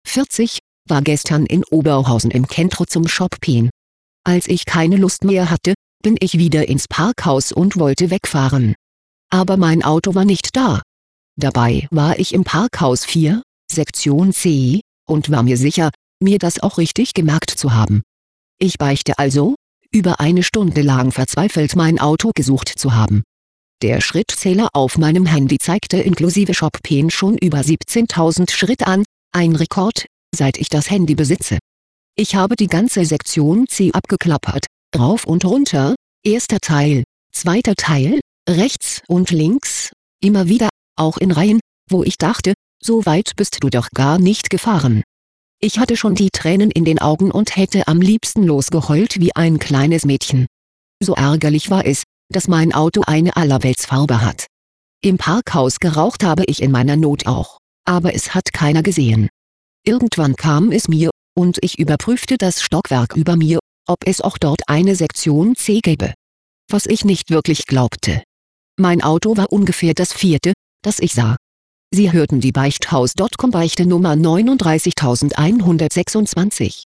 40, war gestern in Oberhausen im Kentro zum Shoppen. Als ich keine Lust mehr hatte, bin ich wieder ins Parkhaus und wollte wegfahren. Aber mein Auto war nicht da. Dabei war ich im Parkhaus 4, Sektion C, und war mir sicher, mir das auch richtig gemerkt zu haben. Ich beichte also, über eine Stunde lang verzweifelt mein Auto gesucht zu haben. Der Schrittzähler auf meinem Handy zeigte inklusive Shoppen schon über 17.000 Schritt an, ein Rekord, seit ich das Handy besitze. Ich habe die ganze Sektion C abgeklappert, rauf und runter, erster Teil, zweiter Teil, rechts und links, immer wieder, auch in Reihen, wo ich dachte, so weit bist du doch gar nicht gefahren. Ich hatte schon die Tränen in den Augen und hätte am liebsten losgeheult wie ein kleines Mädchen. So ärgerlich war es, dass mein Auto eine Allerweltsfarbe hat. Im Parkhaus geraucht habe ich in meiner Not auch, aber es hat keiner gesehen. Irgendwann kam es mir, und ich überprüfte das Stockwerk über mir, ob es auch dort eine Sektion C gäbe. Was ich nicht wirklich glaubte. Mein Auto war ungefähr das 4., das ich sah. Sie hörten die Beichthaus.com Beichte Nummer 39126.